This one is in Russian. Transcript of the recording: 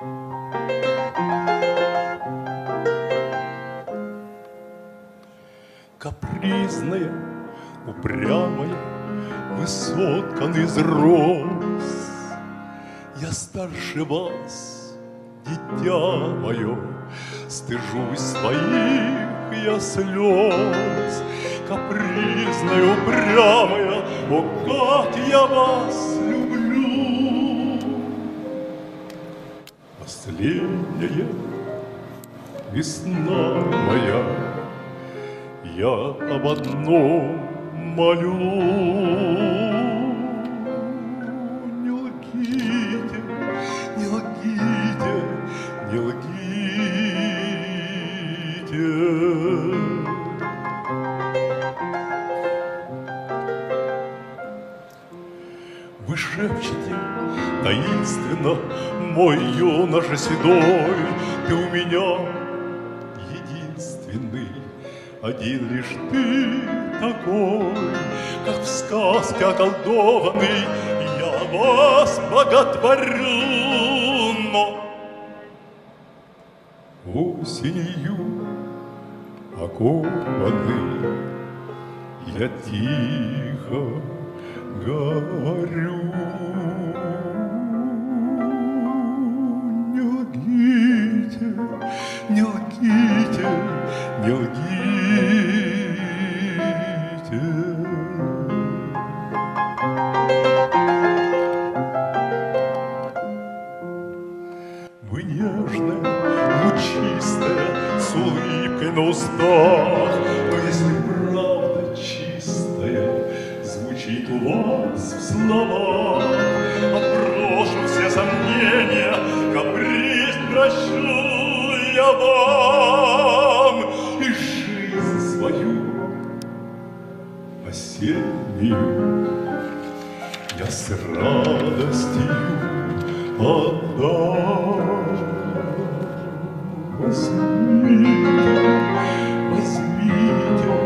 Капризная, упрямая, вы соткан из роз. Я старше вас, дитя мое, стыжусь своих я слез. Капризная, упрямая, о, как я вас люблю! Последняя весна моя, я об одном молю. Не лгите, не лгите, не лгите. Вы шепчете таинственно, мой юноша седой, ты у меня единственный. Один лишь ты такой, как в сказке околдованный, я вас боготворю, но осенью окованный я тихо горю. Не лгите, не лгите, не лгите. Вы нежная, лучистая, с улыбкой на устах, но если правда чистая звучит у вас в словах, отброшу все сомнения, каприз прощу я вам и жизнь свою осеннюю я с радостью отдам. Возьмите, возьмите